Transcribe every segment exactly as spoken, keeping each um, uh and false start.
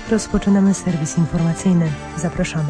Rozpoczynamy serwis informacyjny. Zapraszamy.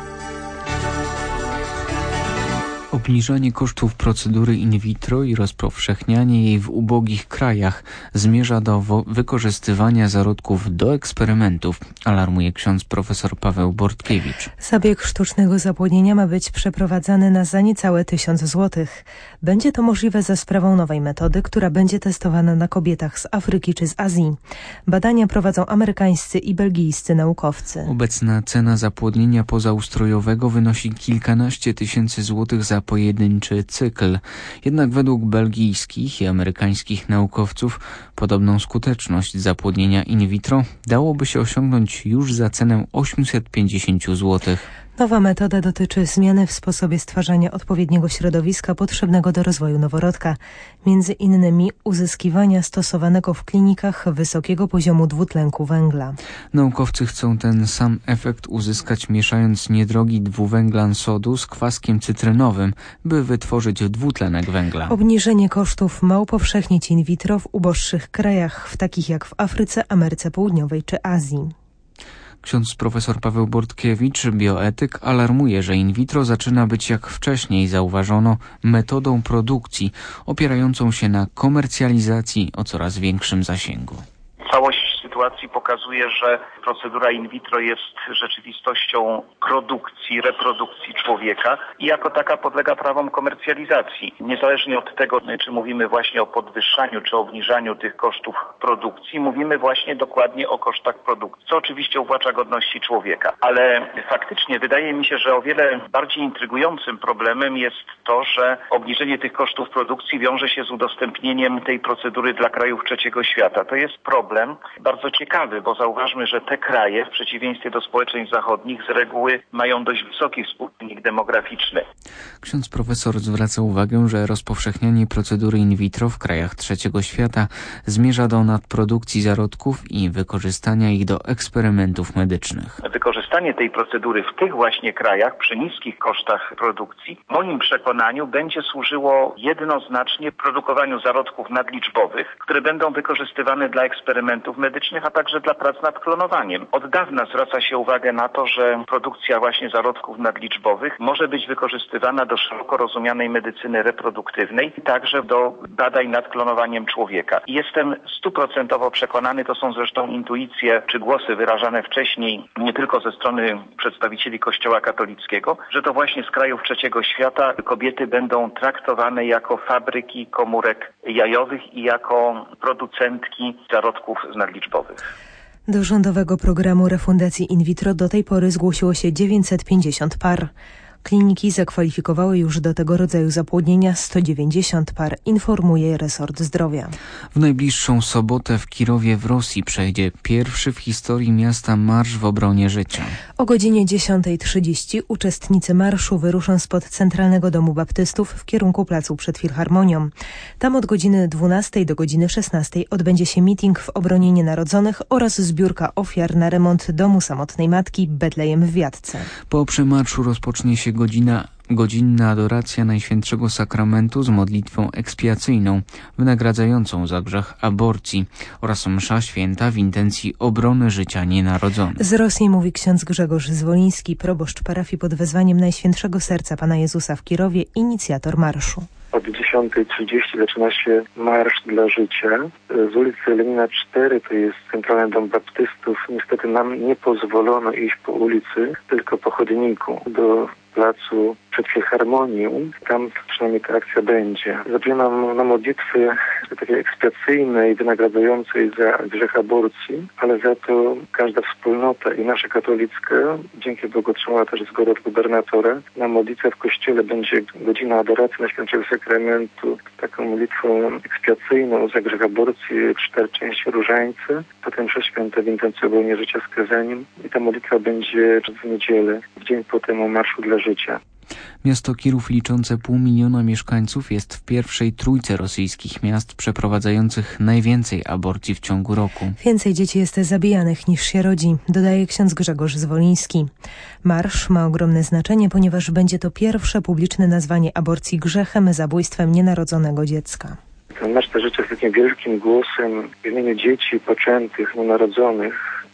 Obniżanie kosztów procedury in vitro i rozpowszechnianie jej w ubogich krajach zmierza do wykorzystywania zarodków do eksperymentów, alarmuje ksiądz profesor Paweł Bortkiewicz. Zabieg sztucznego zapłodnienia ma być przeprowadzany na za niecałe tysiąc złotych. Będzie to możliwe za sprawą nowej metody, która będzie testowana na kobietach z Afryki czy z Azji. Badania prowadzą amerykańscy i belgijscy naukowcy. Obecna cena zapłodnienia pozaustrojowego wynosi kilkanaście tysięcy złotych za pojedynczy cykl. Jednak według belgijskich i amerykańskich naukowców podobną skuteczność zapłodnienia in vitro dałoby się osiągnąć już za cenę osiemset pięćdziesiąt złotych. Nowa metoda dotyczy zmiany w sposobie stwarzania odpowiedniego środowiska potrzebnego do rozwoju noworodka, między innymi uzyskiwania stosowanego w klinikach wysokiego poziomu dwutlenku węgla. Naukowcy chcą ten sam efekt uzyskać mieszając niedrogi dwuwęglan sodu z kwaskiem cytrynowym, by wytworzyć dwutlenek węgla. Obniżenie kosztów ma upowszechnić in vitro w uboższych krajach, w takich jak w Afryce, Ameryce Południowej czy Azji. Ksiądz profesor Paweł Bortkiewicz, bioetyk, alarmuje, że in vitro zaczyna być, jak wcześniej zauważono, metodą produkcji opierającą się na komercjalizacji o coraz większym zasięgu. Całość sytuacji pokazuje, że procedura in vitro jest rzeczywistością produkcji, reprodukcji człowieka i jako taka podlega prawom komercjalizacji. Niezależnie od tego, czy mówimy właśnie o podwyższaniu, czy obniżaniu tych kosztów produkcji, mówimy właśnie dokładnie o kosztach produkcji, co oczywiście uwłacza godności człowieka. Ale faktycznie wydaje mi się, że o wiele bardziej intrygującym problemem jest to, że obniżenie tych kosztów produkcji wiąże się z udostępnieniem tej procedury dla krajów trzeciego świata. To jest problem bardzo ciekawy, bo zauważmy, że te kraje w przeciwieństwie do społeczeństw zachodnich z reguły mają dość wysoki współczynnik demograficzny. Ksiądz profesor zwraca uwagę, że rozpowszechnianie procedury in vitro w krajach trzeciego świata zmierza do nadprodukcji zarodków i wykorzystania ich do eksperymentów medycznych. Wykorzystanie tej procedury w tych właśnie krajach przy niskich kosztach produkcji w moim przekonaniu będzie służyło jednoznacznie produkowaniu zarodków nadliczbowych, które będą wykorzystywane dla eksperymentów medycznych, a także dla prac nad klonowaniem. Od dawna zwraca się uwagę na to, że produkcja właśnie zarodków nadliczbowych może być wykorzystywana do szeroko rozumianej medycyny reproduktywnej i także do badań nad klonowaniem człowieka. I jestem stuprocentowo przekonany, to są zresztą intuicje czy głosy wyrażane wcześniej nie tylko ze strony przedstawicieli Kościoła katolickiego, że to właśnie z krajów trzeciego świata kobiety będą traktowane jako fabryki komórek jajowych i jako producentki zarodków nadliczbowych. Do rządowego programu refundacji in vitro do tej pory zgłosiło się dziewięćset pięćdziesiąt par. Kliniki zakwalifikowały już do tego rodzaju zapłodnienia sto dziewięćdziesiąt par, informuje resort zdrowia. W najbliższą sobotę w Kirowie w Rosji przejdzie pierwszy w historii miasta marsz w obronie życia. O godzinie dziesiątej trzydzieści uczestnicy marszu wyruszą spod Centralnego Domu Baptystów w kierunku placu przed Filharmonią. Tam od godziny dwunastej do godziny szesnastej odbędzie się miting w obronie nienarodzonych oraz zbiórka ofiar na remont domu samotnej matki Betlejem w Wiatce. Po przemarszu rozpocznie się godzina godzinna adoracja Najświętszego Sakramentu z modlitwą ekspiacyjną, wynagradzającą za grzech aborcji oraz msza święta w intencji obrony życia nienarodzonych. Z Rosji mówi ksiądz Grzegorz Zwoliński, proboszcz parafii pod wezwaniem Najświętszego Serca Pana Jezusa w Kirowie, inicjator marszu. Od dziesiątej trzydzieści zaczyna się Marsz dla Życia. Z ulicy Lenina cztery, to jest Centralny Dom Baptystów. Niestety nam nie pozwolono iść po ulicy, tylko po chodniku do placu przed Filharmonią. Tam przynajmniej ta akcja będzie. Zabieram na modlitwy takiej ekspiacyjnej, wynagradzającej za grzech aborcji, ale za to każda wspólnota i nasza katolicka, dzięki Bogu otrzymała też zgodę od gubernatora, na modlitwę w kościele będzie godzina adoracji Najświętszego Sakramentu, taką modlitwą ekspiacyjną za grzech aborcji, cztery części różańce, potem msza święta w intencji obrony życia skazaniem i ta modlitwa będzie w niedzielę, w dzień po temu Marszu dla Życia. Miasto Kirów, liczące pół miliona mieszkańców, jest w pierwszej trójce rosyjskich miast przeprowadzających najwięcej aborcji w ciągu roku. Więcej dzieci jest zabijanych niż się rodzi, dodaje ksiądz Grzegorz Zwoliński. Marsz ma ogromne znaczenie, ponieważ będzie to pierwsze publiczne nazwanie aborcji grzechem, zabójstwem nienarodzonego dziecka. Ten Marsz dla Życia jest takim wielkim głosem w imieniu dzieci poczętych, nienarodzonych,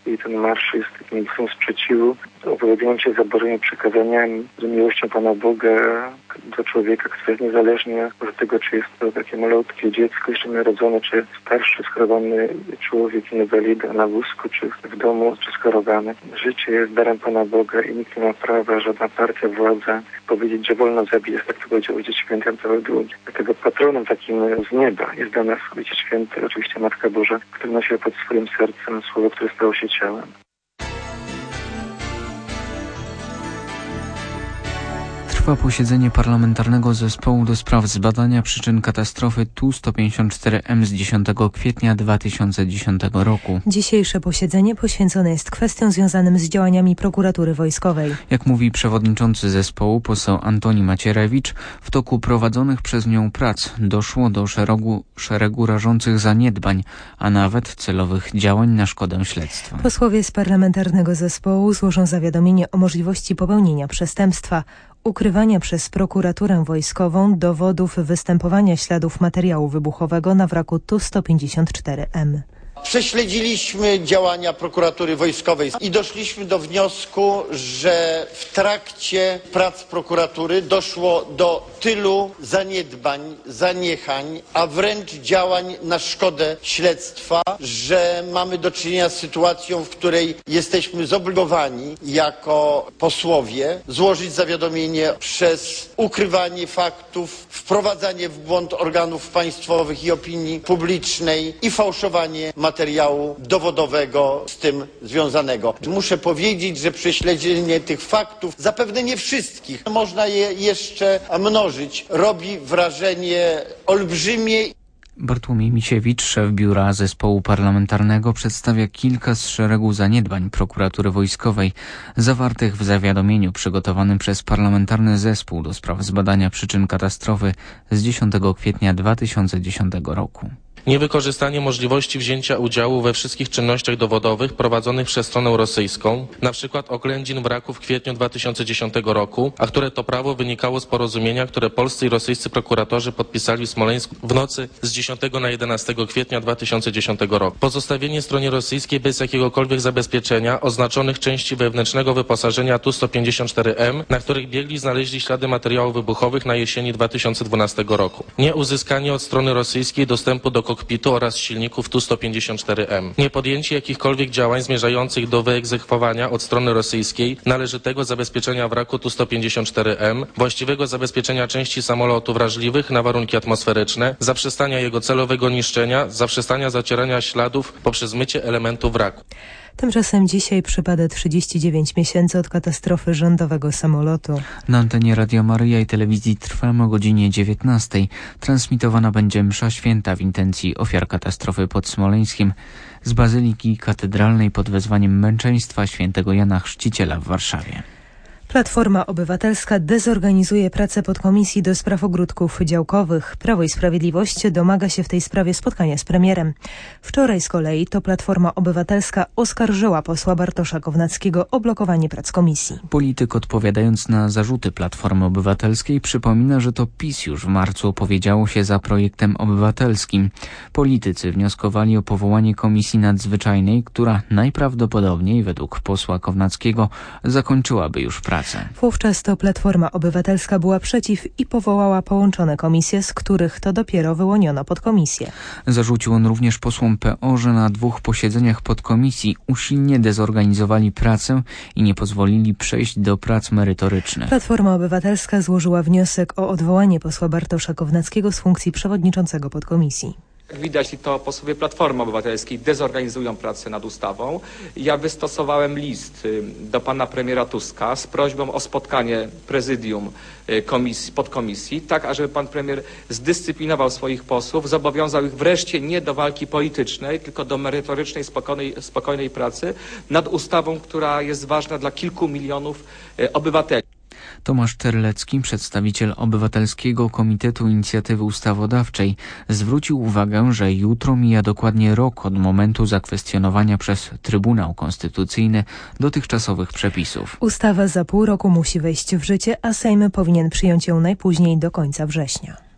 i ten marsz jest takim głosem sprzeciwu, opowiadają się zabożnymi przekazaniami, z miłością Pana Boga do człowieka, który jest niezależnie od tego, czy jest to takie malutkie dziecko jeszcze narodzone, czy starszy, schorowany człowiek, inwalida na wózku, czy w domu, czy schorowany. Życie jest darem Pana Boga i nikt nie ma prawa, żadna partia, władza powiedzieć, że wolno zabijać, tak to powiedział Ojciec Święty Jan Paweł drugi. Dlatego patronem takim z nieba jest dla nas Ojciec Święty, oczywiście Matka Boża, która nosiła pod swoim sercem słowo, które stało się ciałem. Trwa posiedzenie Parlamentarnego Zespołu do spraw zbadania przyczyn katastrofy Tu sto pięćdziesiąt cztery M z dziesiątego kwietnia dwa tysiące dziesiątego roku. Dzisiejsze posiedzenie poświęcone jest kwestiom związanym z działaniami prokuratury wojskowej. Jak mówi przewodniczący zespołu poseł Antoni Macierewicz, w toku prowadzonych przez nią prac doszło do szeregu, szeregu rażących zaniedbań, a nawet celowych działań na szkodę śledztwa. Posłowie z Parlamentarnego Zespołu złożą zawiadomienie o możliwości popełnienia przestępstwa, ukrywania przez prokuraturę wojskową dowodów występowania śladów materiału wybuchowego na wraku Tu sto pięćdziesiąt cztery M. Prześledziliśmy działania prokuratury wojskowej i doszliśmy do wniosku, że w trakcie prac prokuratury doszło do tylu zaniedbań, zaniechań, a wręcz działań na szkodę śledztwa, że mamy do czynienia z sytuacją, w której jesteśmy zobligowani jako posłowie złożyć zawiadomienie przez ukrywanie faktów, wprowadzanie w błąd organów państwowych i opinii publicznej i fałszowanie materiału dowodowego z tym związanego. Muszę powiedzieć, że prześledzenie tych faktów, zapewne nie wszystkich, można je jeszcze mnożyć, robi wrażenie olbrzymie. Bartłomiej Misiewicz, szef biura zespołu parlamentarnego, przedstawia kilka z szeregu zaniedbań prokuratury wojskowej zawartych w zawiadomieniu przygotowanym przez Parlamentarny Zespół do spraw zbadania przyczyn katastrofy z dziesiątego kwietnia dwa tysiące dziesiątego roku. Niewykorzystanie możliwości wzięcia udziału we wszystkich czynnościach dowodowych prowadzonych przez stronę rosyjską, na przykład oględzin wraku w kwietniu dwa tysiące dziesiątego roku, a które to prawo wynikało z porozumienia, które polscy i rosyjscy prokuratorzy podpisali w Smoleńsku w nocy z dziesiątego na jedenastego kwietnia dwa tysiące dziesiątego roku. Pozostawienie stronie rosyjskiej bez jakiegokolwiek zabezpieczenia oznaczonych części wewnętrznego wyposażenia Tu sto pięćdziesiąt cztery M, na których biegli znaleźli ślady materiałów wybuchowych na jesieni dwa tysiące dwunastego roku. Nie uzyskanie od strony rosyjskiej dostępu do kokpitu oraz silników Tu sto pięćdziesiąt cztery M. Nie podjęcie jakichkolwiek działań zmierzających do wyegzekwowania od strony rosyjskiej należytego zabezpieczenia wraku Tu sto pięćdziesiąt cztery M, właściwego zabezpieczenia części samolotu wrażliwych na warunki atmosferyczne, zaprzestania jego celowego niszczenia, zaprzestania zacierania śladów poprzez mycie elementów wraku. Tymczasem dzisiaj przypada trzydzieści dziewięć miesięcy od katastrofy rządowego samolotu. Na antenie Radia Maryja i telewizji Trwam o godzinie dziewiętnastej transmitowana będzie msza święta w intencji ofiar katastrofy pod Smoleńskiem z Bazyliki Katedralnej pod wezwaniem męczeństwa świętego Jana Chrzciciela w Warszawie. Platforma Obywatelska dezorganizuje pracę podkomisji do spraw ogródków działkowych. Prawo i Sprawiedliwość domaga się w tej sprawie spotkania z premierem. Wczoraj z kolei to Platforma Obywatelska oskarżyła posła Bartosza Kownackiego o blokowanie prac komisji. Polityk, odpowiadając na zarzuty Platformy Obywatelskiej, przypomina, że to PiS już w marcu opowiedziało się za projektem obywatelskim. Politycy wnioskowali o powołanie komisji nadzwyczajnej, która najprawdopodobniej według posła Kownackiego zakończyłaby już pracę. Wówczas to Platforma Obywatelska była przeciw i powołała połączone komisje, z których to dopiero wyłoniono podkomisję. Zarzucił on również posłom P O, że na dwóch posiedzeniach podkomisji usilnie dezorganizowali pracę i nie pozwolili przejść do prac merytorycznych. Platforma Obywatelska złożyła wniosek o odwołanie posła Bartosza Kownackiego z funkcji przewodniczącego podkomisji. Jak widać, to posłowie Platformy Obywatelskiej dezorganizują pracę nad ustawą. Ja wystosowałem list do pana premiera Tuska z prośbą o spotkanie prezydium komisji, podkomisji, tak ażeby pan premier zdyscyplinował swoich posłów, zobowiązał ich wreszcie nie do walki politycznej, tylko do merytorycznej, spokojnej, spokojnej pracy nad ustawą, która jest ważna dla kilku milionów obywateli. Tomasz Terlecki, przedstawiciel Obywatelskiego Komitetu Inicjatywy Ustawodawczej, zwrócił uwagę, że jutro mija dokładnie rok od momentu zakwestionowania przez Trybunał Konstytucyjny dotychczasowych przepisów. Ustawa za pół roku musi wejść w życie, a Sejm powinien przyjąć ją najpóźniej do końca września.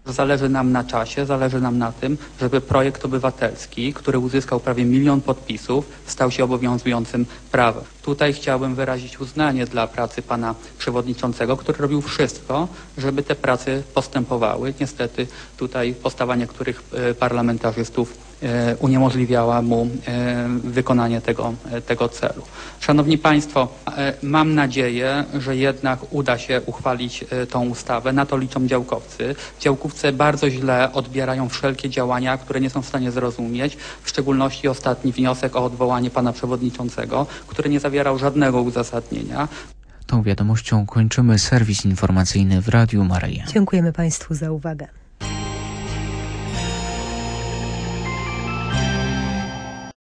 Zależy nam na czasie, zależy nam na tym, żeby projekt obywatelski, który uzyskał prawie milion podpisów, stał się obowiązującym prawem. Tutaj chciałbym wyrazić uznanie dla pracy pana przewodniczącego, który robił wszystko, żeby te prace postępowały. Niestety tutaj postawa niektórych parlamentarzystów uniemożliwiała mu wykonanie tego, tego celu. Szanowni Państwo, mam nadzieję, że jednak uda się uchwalić tą ustawę. Na to liczą działkowcy. Działkowcy bardzo źle odbierają wszelkie działania, które nie są w stanie zrozumieć, w szczególności ostatni wniosek o odwołanie pana przewodniczącego, który nie zawierał żadnego uzasadnienia. Tą wiadomością kończymy serwis informacyjny w Radiu Maryja. Dziękujemy Państwu za uwagę.